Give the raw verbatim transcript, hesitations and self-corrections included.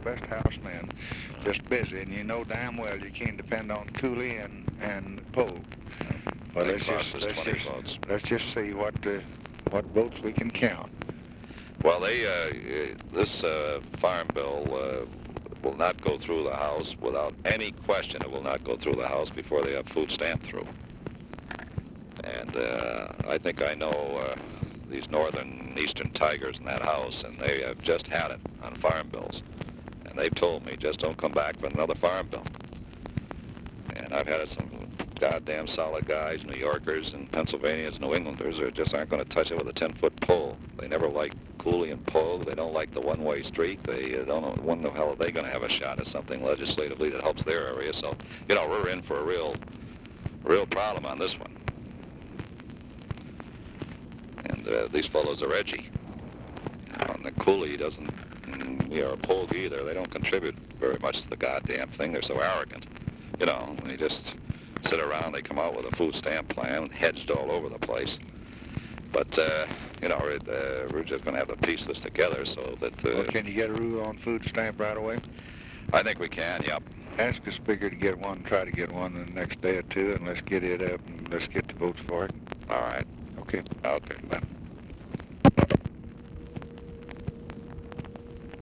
best housemen, just busy, and you know damn well you can't depend on Cooley and and Poe. But let's just let's just, votes. let's just see what uh, what votes we can count. Well, they uh, this uh, farm bill uh, will not go through the House without any question. It will not go through the House before they have food stamp through. And uh, I think I know uh, these northern eastern tigers in that House, and they have just had it on farm bills. And they've told me, just don't come back for another farm bill. And I've had some goddamn solid guys, New Yorkers and Pennsylvanians, New Englanders, who just aren't going to touch it with a ten-foot pole. They never liked Cooley and Poe. They don't like the one-way street. They uh, don't know when the hell are they going to have a shot at something legislatively that helps their area. So, you know, we're in for a real, real problem on this one. And uh, these fellows are edgy. You know, and the Cooley doesn't, mm, you know, or Polk either. They don't contribute very much to the goddamn thing. They're so arrogant. You know, they just sit around. They come out with a food stamp plan, hedged all over the place. But, uh, you know, it, uh, we're just going to have to piece this together so that... Uh, well, can you get a rule on food stamp right away? I think we can, yep. Ask the Speaker to get one, try to get one in the next day or two, and let's get it up and let's get the votes for it. All right. Okay. Okay. Bye.